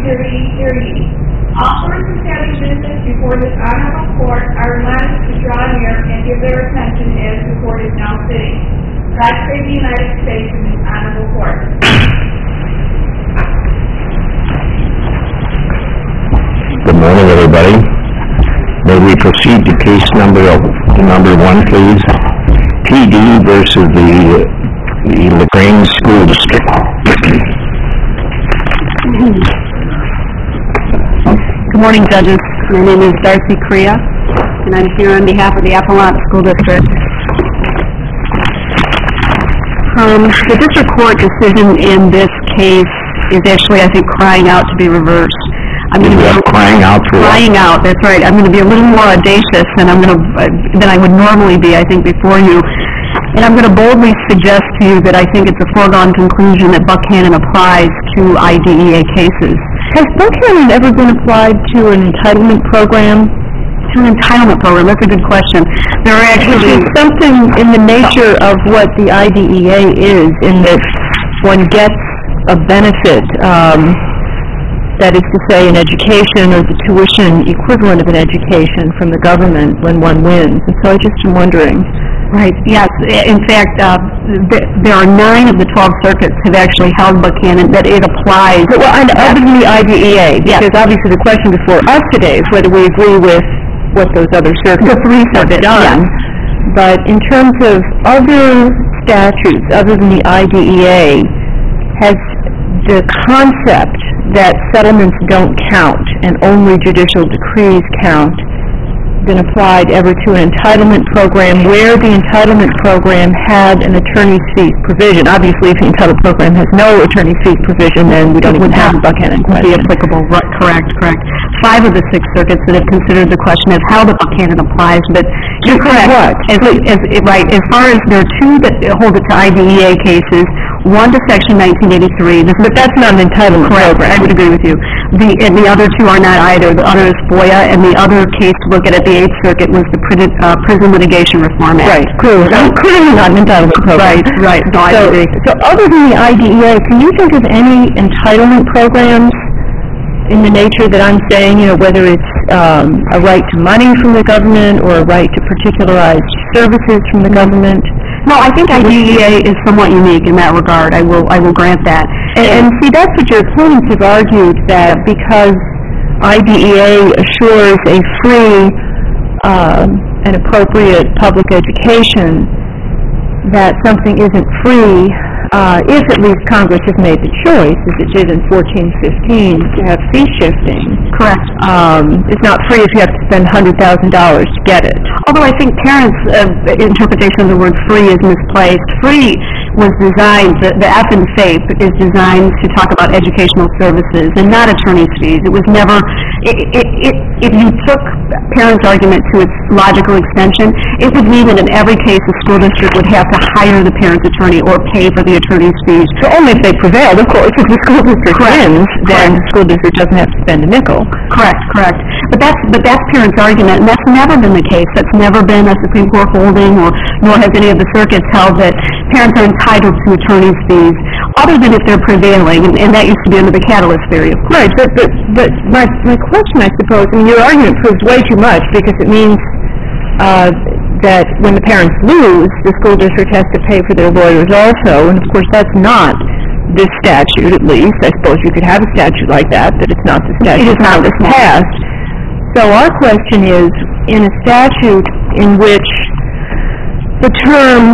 hear ye, hear ye. All persons having business before this honorable court are reminded to draw near and give their attention as the court is now sitting. God save the United States and this honorable court. Good morning, everybody. May we proceed to case number 1, please. PD versus the LaGrange School District. Good morning, judges. My name is Darcy Crea, and I'm here on behalf of the Appalachian School District. The district court decision in this case is actually, I think, crying out to be reversed. Crying out for crying what? out, that's right. I'm going to be a little more audacious than I would normally be, I think, before you. And I'm going to boldly suggest to you that I think it's a foregone conclusion that Buckhannon applies to IDEA cases. Has Buckhannon ever been applied to an entitlement program? To an entitlement program, that's a good question. There are actually something in the nature of what the IDEA is, in that one gets a benefit, that is to say an education or the tuition equivalent of an education from the government when one wins. And so I just am wondering. Right, yes. In fact, there are 9 of the 12 circuits have actually held Buckhannon that it applies. Well, other than the IDEA, because obviously the question before us today is whether we agree with what those other circuits have done. Yes. But in terms of other statutes, other than the IDEA, has the concept that settlements don't count and only judicial decrees count been applied ever to an entitlement program where the entitlement program had an attorney's fees provision? Obviously, if the entitlement program has no attorney's fees provision, then we don't even have the Buckhannon question. Be applicable. Correct. 5 of the 6 circuits that have considered the question of how the Buckhannon applies, but you're correct. What? Right. As far as there are 2 that hold it to IDEA cases, 1 to Section 1983. But that's not an entitlement program. I would agree with you. The other 2 are not either. The other is FOIA, and the other case to look at the 8th Circuit was the Prison Litigation Reform Act. Right. Clearly not an entitlement program. Right. No, I agree. So other than the IDEA, can you think of any entitlement programs in the nature that I'm saying, whether it's a right to money from the government or a right to particularized services from the government? No, I think IDEA is somewhat unique in that regard. I will grant that. And see, that's what your opponents have argued, that because IDEA assures a free and appropriate public education, that something isn't free if at least Congress has made the choice, as it did in 1415, to have fee shifting. Correct. It's not free if you have to spend $100,000 to get it. Although I think parents' interpretation of the word free is misplaced. Free was designed, the F in FAPE is designed to talk about educational services and not attorney's fees. It was never, if you took parents' argument to its logical extension, it would mean that in every case the school district would have to hire the parent's attorney or pay for the attorney's fees. So only if they prevailed, of course. If the school district wins, then the school district doesn't have to spend a nickel. Correct. But that's parents' argument, and that's never been the case. That's never been a Supreme Court holding, nor has any of the circuits held that parents are entitled to attorney's fees, other than if they're prevailing, and that used to be under the catalyst theory, of course. Right, but my question, I suppose, your argument proves way too much, because it means that when the parents lose, the school district has to pay for their lawyers also, and of course that's not this statute, at least. I suppose you could have a statute like that, but it's not the statute Congress passed. So our question is, in a statute in which the term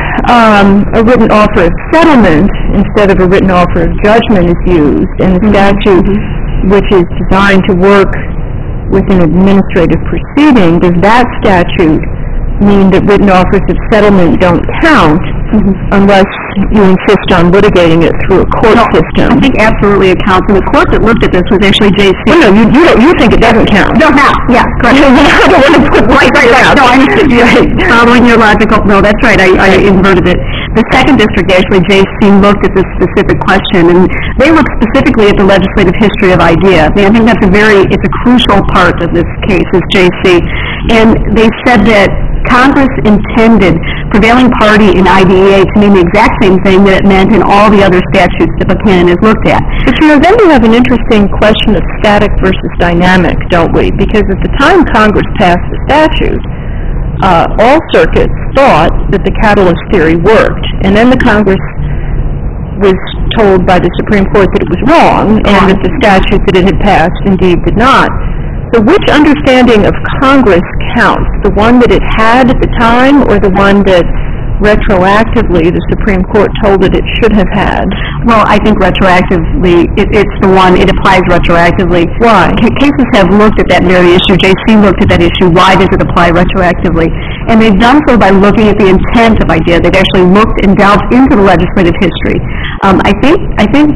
a written offer of settlement instead of a written offer of judgment is used, and the statute which is designed to work with an administrative proceeding, does that statute mean that written offers of settlement don't count unless you insist on litigating it through a court system? I think absolutely it counts. And the court that looked at this was actually J.C. Well, no, you think it doesn't count. No, yes, correct. I don't want to put right. No, I understood you. Following your logical, no, that's right, I inverted it. The second district, actually, J.C. looked at this specific question, and they looked specifically at the legislative history of IDEA. I think that's it's a crucial part of this case, is J.C. And they said that Congress intended prevailing party in IDEA to mean the exact same thing that it meant in all the other statutes that Buchanan has looked at. But then we have an interesting question of static versus dynamic, don't we? Because at the time Congress passed the statute, all circuits thought that the catalyst theory worked, and then the Congress was told by the Supreme Court that it was wrong, and that the statute that it had passed indeed did not. So which understanding of Congress counts? The one that it had at the time, or the one that retroactively the Supreme Court told it should have had? Well, I think retroactively, it's the one, it applies retroactively. Why? Cases have looked at that very issue. JC looked at that issue. Why does it apply retroactively? And they've done so by looking at the intent of IDEA. They've actually looked and delved into the legislative history. I think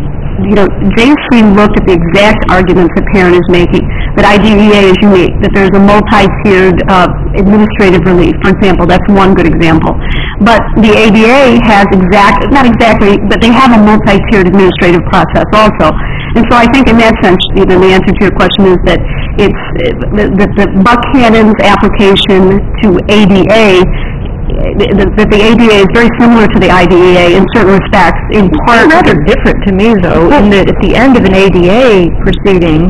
JC looked at the exact arguments that Perrin is making, that IDEA is unique, that there's a multi-tiered administrative relief. For example, that's one good example. But the ADA has not exactly, but they have a multi-tiered administrative process also. And so I think in that sense, the answer to your question is that it's that Buchanan's application to ADA, that the ADA is very similar to the IDEA in certain respects, in part... It's rather different to me, though, in that at the end of an ADA proceeding,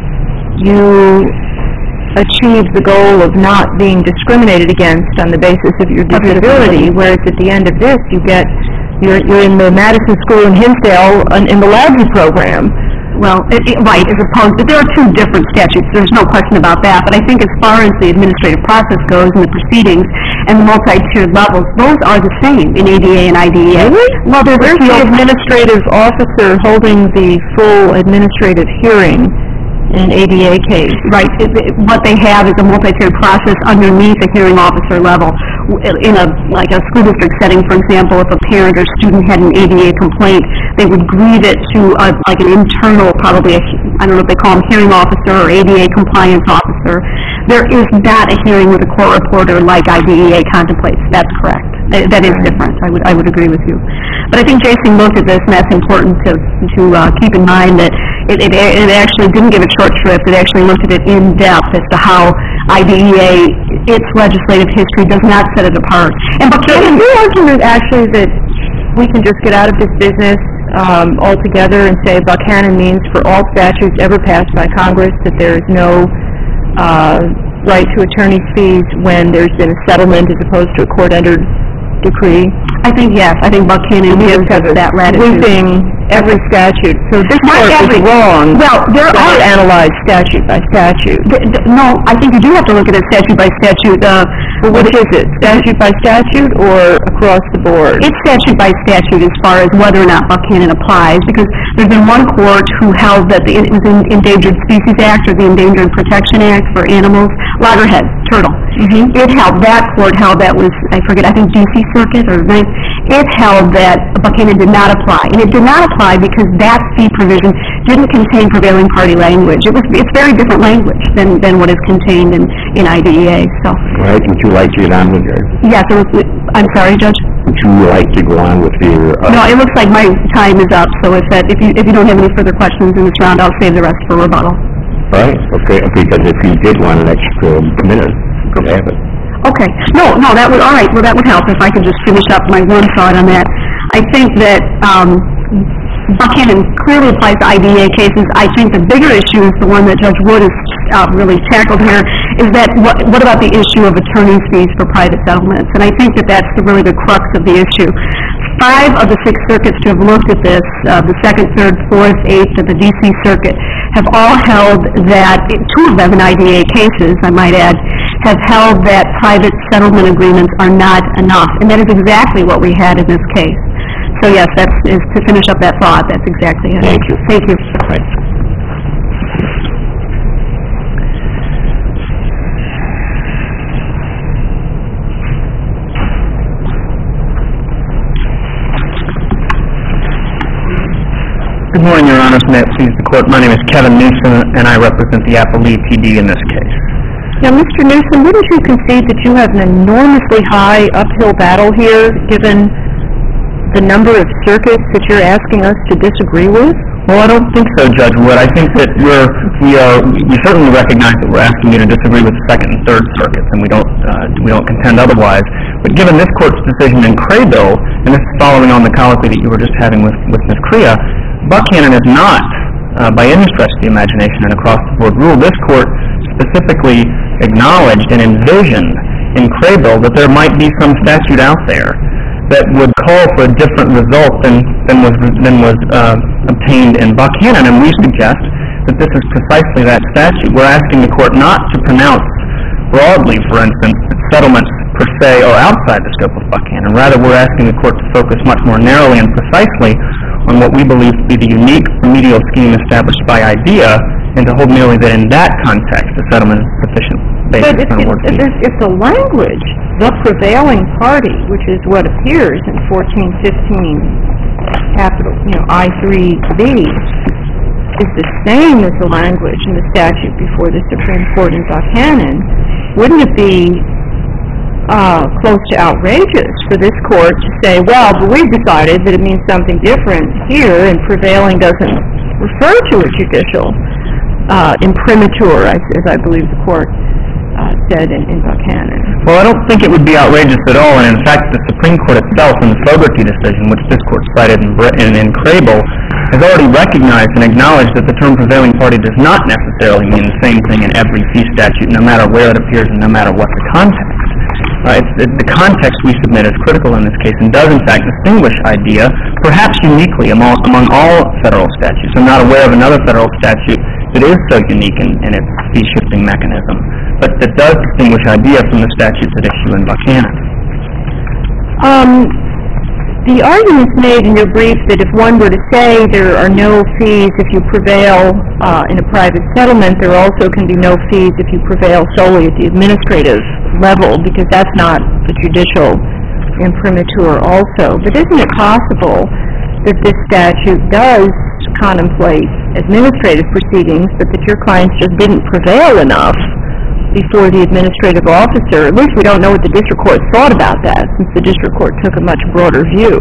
you achieve the goal of not being discriminated against on the basis of your disability, whereas at the end of this, you're in the Madison School in Hinsdale in the LABSI program. Well, right, as opposed to, there are two different statutes, there's no question about that, but I think as far as the administrative process goes and the proceedings and the multi-tiered levels, those are the same in ADA and IDEA. Really? Well, there's the administrative officer holding the full administrative hearing in an ADA case. Right. What they have is a multi-tiered process underneath a hearing officer level. In a school district setting, for example, if a parent or student had an ADA complaint, they would grieve it to an internal, probably I don't know if they call them hearing officer or ADA compliance officer. There is not a hearing with a court reporter like IDEA contemplates. That's correct. That is different. I would agree with you. But I think Jason looked at this, and that's important to keep in mind that it actually didn't give it short shrift. It actually looked at it in depth as to how IDEA, its legislative history, does not set it apart. And Buchanan, the argument actually that we can just get out of this business altogether and say Buchanan means for all statutes ever passed by Congress that there is no right to attorney's fees when there's been a settlement as opposed to a court-entered decree? I think yes. I think Buchanan gives us that latitude. Sweeping every statute. So this court is wrong. Well, there are analyzed statute by statute. No, I think you do have to look at it statute by statute. Well, which is it? Statute by statute or across the board? It's statute by statute as far as whether or not Buchanan applies, because there's been one court who held that it was the Endangered Species Act or the Endangered Protection Act for animals, loggerhead, turtle. Mm-hmm. That court held that was, I think D.C. Circuit or ninth. It held that Buchanan did not apply, and it did not apply because that fee provision didn't contain prevailing party language. It's very different language than what is contained in IDEA. So. Right. Would you like to get on with your? Yes. I'm sorry, Judge. Would you like to go on with your? No, it looks like my time is up. So if you don't have any further questions in this round, I'll save the rest for rebuttal. All right. Okay. Because if you did want an extra minute, you could have it. Okay. No, that would, all right, well, that would help if I could just finish up my one thought on that. I think that Buchanan clearly applies to IDEA cases. I think the bigger issue is the one that Judge Wood has really tackled here, is that what about the issue of attorney's fees for private settlements? And I think that that's really the crux of the issue. 5 of the 6 circuits to have looked at this, the 2nd, 3rd, 4th, 8th, and the D.C. Circuit, have all held that, 2 of them in IDEA cases, I might add, have held that private settlement agreements are not enough. And that is exactly what we had in this case. So yes, to finish up that thought, that's exactly it. Thank you. Thank you. Right. Good morning, Your Honors. May it please the Court. My name is Kevin Newsom, and I represent the Appellee PD in this case. Now, Mr. Newsom, wouldn't you concede that you have an enormously high uphill battle here, given the number of circuits that you're asking us to disagree with? Well, I don't think so, Judge Wood. I think that we certainly recognize that we're asking you to disagree with the 2nd and 3rd circuits, and we don't contend otherwise. But given this court's decision in Craybill, and this is following on the colloquy that you were just having with Ms. Crea, Buckhannon is not, by any stretch of the imagination, an across-the-board rule. This court specifically acknowledged and envisioned in Craybill that there might be some statute out there that would call for a different result than was obtained in Buckhannon, and we suggest that this is precisely that statute. We're asking the court not to pronounce broadly, for instance, that settlements per se are outside the scope of Buckhannon. Rather, we're asking the court to focus much more narrowly and precisely on what we believe to be the unique remedial scheme established by IDEA, and to hold merely that in that context the settlement is sufficient basis for an award fee. But if the language, the prevailing party, which is what appears in 1415 capital, I3B, is the same as the language in the statute before the Supreme Court in Buckhannon, wouldn't it be close to outrageous for this court to say, well, but we've decided that it means something different here, and prevailing doesn't refer to a judicial imprimatur, as I believe the court said in Buckhannon? Well, I don't think it would be outrageous at all, and in fact the Supreme Court itself in the Fogarty decision, which this court cited in Craybill, has already recognized and acknowledged that the term prevailing party does not necessarily mean the same thing in every fee statute, no matter where it appears and no matter what the context. The context we submit is critical in this case and does in fact distinguish IDEA, perhaps uniquely among all federal statutes. I'm not aware of another federal statute that is so unique in its fee-shifting mechanism, but that does distinguish IDEA from the statutes at issue in Buckhannon. The argument's made in your brief that if one were to say there are no fees if you prevail in a private settlement, there also can be no fees if you prevail solely at the administrative level, because that's not the judicial imprimatur also. But isn't it possible that this statute does contemplate administrative proceedings, but that your clients just didn't prevail enough before the administrative officer? At least we don't know what the district court thought about that, since the district court took a much broader view.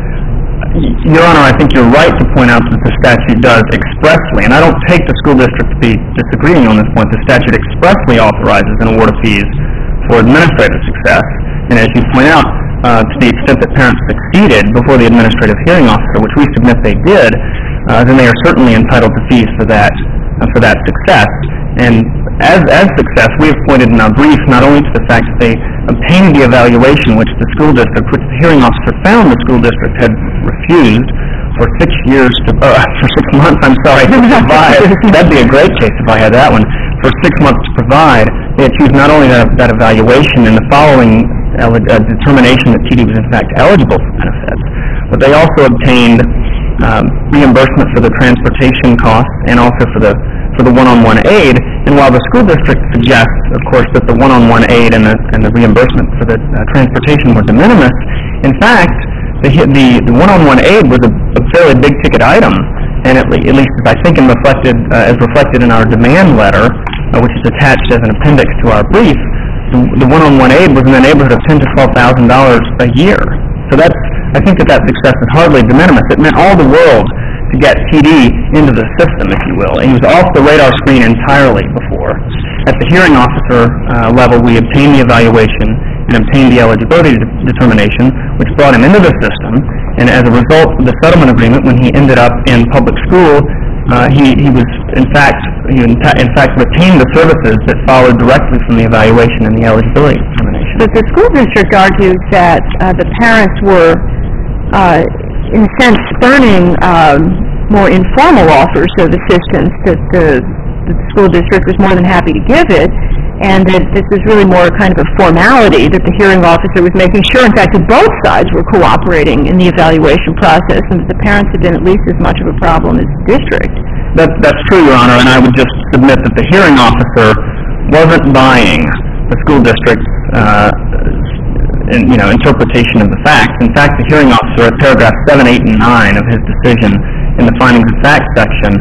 Your Honor, I think you're right to point out that the statute does expressly, and I don't take the school district to be disagreeing on this point, the statute expressly authorizes an award of fees for administrative success, and as you point out, to the extent that parents succeeded before the administrative hearing officer, which we submit they did, then they are certainly entitled to fees for that success. And as success, we have pointed in our brief not only to the fact that they obtained the evaluation which the hearing officer found the school district had refused for 6 years to, for 6 months, to provide. That'd be a great case if I had that one. For 6 months to provide, they achieved not only that evaluation and the following determination that TD was in fact eligible for benefits, but they also obtained reimbursement for the transportation costs and also for the one-on-one aid. And while the school district suggests, of course, that the one-on-one aid and the reimbursement for the transportation were de minimis, in fact, the one-on-one aid was a fairly big-ticket item, and at least as I think as reflected in our demand letter, which is attached as an appendix to our brief, the one-on-one aid was in the neighborhood of $10,000 to $12,000 a year. So I think that success is hardly de minimis. It meant all the world to get TD into the system, if you will. And he was off the radar screen entirely before. At the hearing officer level, we obtained the evaluation and obtained the eligibility determination, which brought him into the system. And as a result of the settlement agreement, when he ended up in public school, he was in fact retained the services that followed directly from the evaluation and the eligibility determination. But the school district argues that the parents were, in a sense, spurning more informal offers of assistance that the school district was more than happy to give it, and that this was really more kind of a formality that the hearing officer was making sure, in fact, that both sides were cooperating in the evaluation process, and that the parents had been at least as much of a problem as the district. That's true, Your Honor, and I would just submit that the hearing officer wasn't buying the school district's interpretation of the facts. In fact, the hearing officer at paragraphs 7, 8, and 9 of his decision in the findings of fact section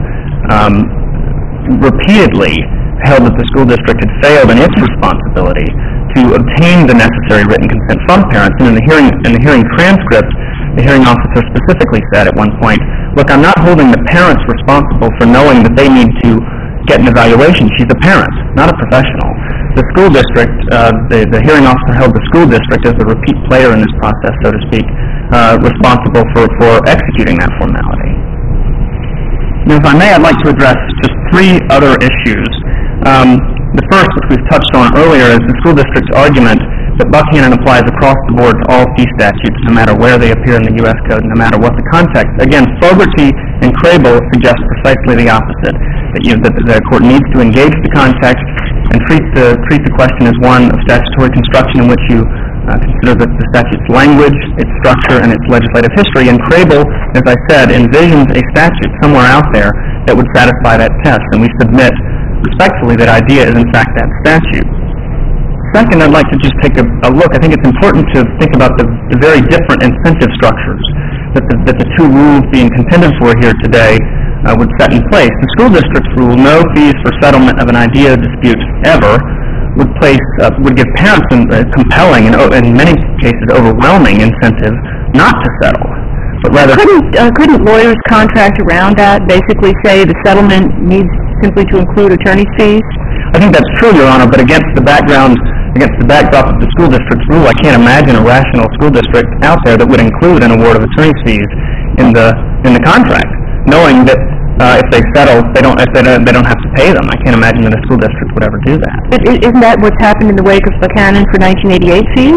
repeatedly held that the school district had failed in its responsibility to obtain the necessary written consent from parents. And in the hearing transcript, the hearing officer specifically said at one point, "Look, I'm not holding the parents responsible for knowing that they need to get an evaluation. She's a parent, not a professional." the school district, the hearing officer held the school district as the repeat player in this process, so to speak, responsible for executing that formality. Now, if I may, I'd like to address just three other issues. The first, which we've touched on earlier, is the school district's argument that Buckhannon applies across the board to all fee statutes, no matter where they appear in the U.S. Code, no matter what the context. Again, Fogarty and Crable suggest precisely the opposite, that the court needs to engage the context and treat the question as one of statutory construction in which you consider the statute's language, its structure, and its legislative history. And Crable, as I said, envisions a statute somewhere out there that would satisfy that test, and we submit respectfully that idea is in fact that statute. Second, I'd like to just take a look. I think it's important to think about the very different incentive structures that the two rules being contended for here today would set in place. The school district's rule, no fees for settlement of an idea dispute ever, would give parents a compelling and in many cases overwhelming incentive not to settle, but rather... Couldn't lawyers contract around that, basically say the settlement needs simply to include attorney's fees? I think that's true, Your Honor, but against the backdrop of the school district's rule, I can't imagine a rational school district out there that would include an award of attorney's fees in the contract, knowing that if they settle, they don't have to pay them. I can't imagine that a school district would ever do that. But isn't that what's happened in the wake of Buckhannon for 1988 fees?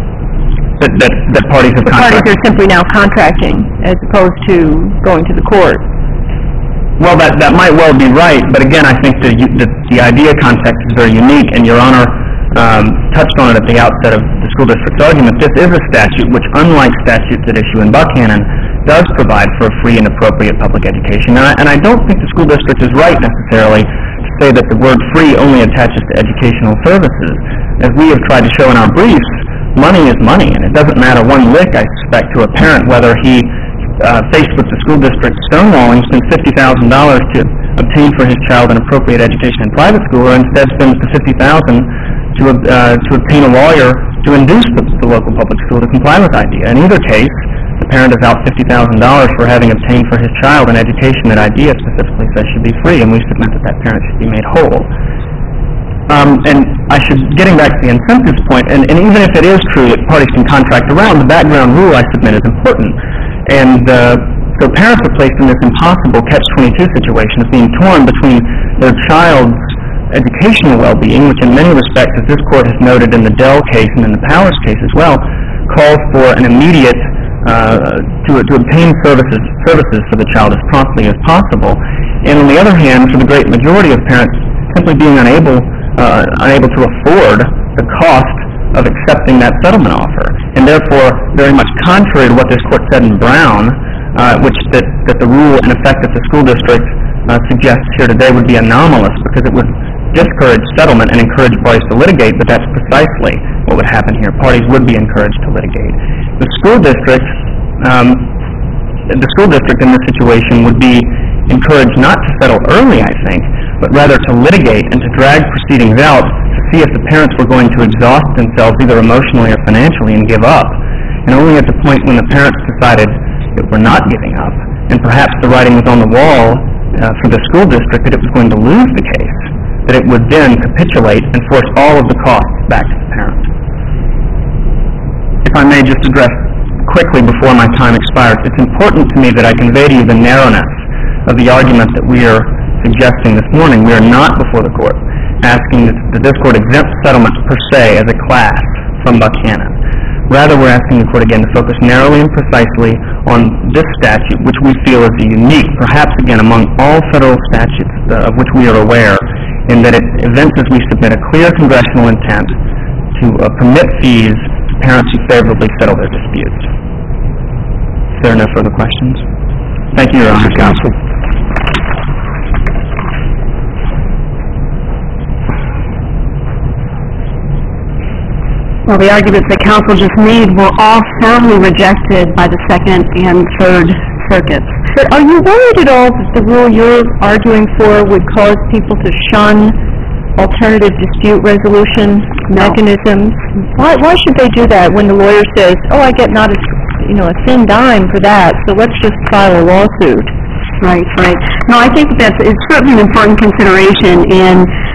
That parties have contracted. Parties are simply now contracting as opposed to going to the court. Well, that might well be right, but again, I think the idea context is very unique, and Your Honor touched on it at the outset of the school district's argument. This is a statute which, unlike statutes at issue in Buckhannon, does provide for a free and appropriate public education. And I don't think the school district is right necessarily to say that the word free only attaches to educational services. As we have tried to show in our briefs, money is money, and it doesn't matter one lick, I suspect, to a parent whether he, faced with the school district stonewalling, spends $50,000 to obtain for his child an appropriate education in private school, or instead spends the $50,000 to obtain a lawyer to induce the local public school to comply with IDEA. In either case, the parent is out $50,000 for having obtained for his child an education that IDEA specifically says should be free, and we submit that parent should be made whole. And getting back to the incentives point, and even if it is true that parties can contract around, the background rule I submit is important. And so parents are placed in this impossible catch-22 situation of being torn between their child's educational well-being, which in many respects, as this court has noted in the Dell case and in the Powers case as well, calls for an immediate to obtain services for the child as promptly as possible. And on the other hand, for the great majority of parents, simply being unable to afford the cost of accepting that settlement offer. And therefore, very much contrary to what this court said in Brown, that the rule in effect that the school district suggests here today would be anomalous because it would discourage settlement and encourage parties to litigate, but that's precisely what would happen here. Parties would be encouraged to litigate. The school district in this situation would be encouraged not to settle early, I think, but rather to litigate and to drag proceedings out to see if the parents were going to exhaust themselves either emotionally or financially and give up. And only at the point when the parents decided that we're not giving up, and perhaps the writing was on the wall for the school district that it was going to lose the case, that it would then capitulate and force all of the costs back to the parent. If I may just address quickly before my time expires, it's important to me that I convey to you the narrowness of the argument that we are suggesting this morning. We are not before the court asking that this court exempt settlements per se as a class from Buckhannon. Rather, we're asking the court again to focus narrowly and precisely on this statute, which we feel is unique, perhaps again among all federal statutes of which we are aware, in that it evinces, as we submit, a clear congressional intent to permit fees to parents who favorably settle their disputes. If there are no further questions. Thank you, Your Honor. Counsel. Well, the arguments that counsel just made were all soundly rejected by the Second and Third Circuits. But are you worried at all that the rule you're arguing for would cause people to shun alternative dispute resolution mechanisms? Why should they do that when the lawyer says, oh, I get not a thin dime for that, so let's just file a lawsuit? Right. No, I think it's certainly an important consideration in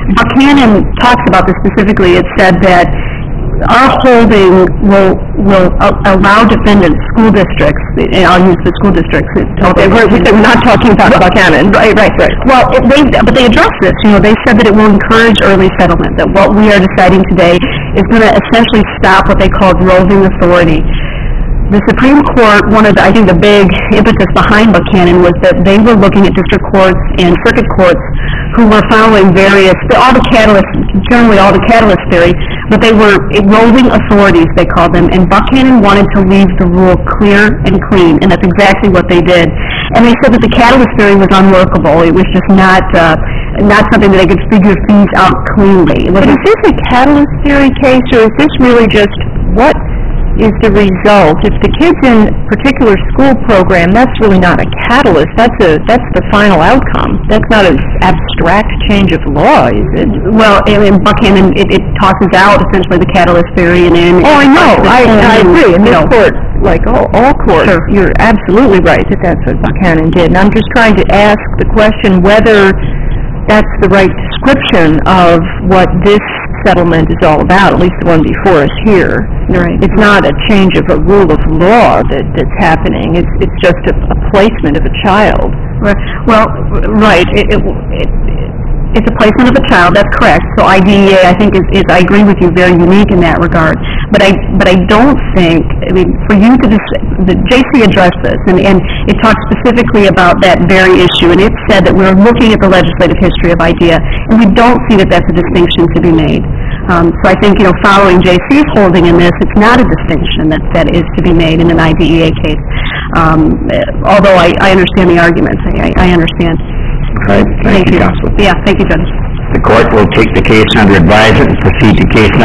Buchanan talks about this specifically. It said that our holding will allow defendants, school districts, and I'll use the school districts. Okay, we're not talking about Buchanan. Right. Well, but they addressed this. They said that it will encourage early settlement, that what we are deciding today is going to essentially stop what they called roving authority. The Supreme Court, I think the big impetus behind Buchanan was that they were looking at district courts and circuit courts who were following generally all the catalyst theory, but they were roving authorities, they called them, and Buchanan wanted to leave the rule clear and clean, and that's exactly what they did. And they said that the catalyst theory was unworkable. It was just not something that they could figure things out cleanly. But is this a catalyst theory case, or is this really just what is the result? If the kid's in a particular school program, that's really not a catalyst. That's the final outcome. That's not an abstract change of law, is it? Well, in Buchanan, it tosses out essentially the catalyst theory, and then... Oh, I know. I agree. In this court, like all courts, sure, you're absolutely right that that's what Buchanan did. And I'm just trying to ask the question whether that's the right description of what this settlement is all about, at least the one before us here. Right. It's not a change of a rule of law that's happening. It's just a placement of a child. Right. Well, right. It's a placement of a child. That's correct. So IDEA, I think, is I agree with you, very unique in that regard. But I don't think. For you to the JC addressed this, and it talked specifically about that very issue, and it said that we're looking at the legislative history of IDEA, and we don't see that that's a distinction to be made. So I think, following JC's holding in this, it's not a distinction that is to be made in an IDEA case. Although I understand the arguments. I understand. All right. Thank you, Counsel. Yeah, thank you, Judge. The court will take the case under advisement and proceed to case number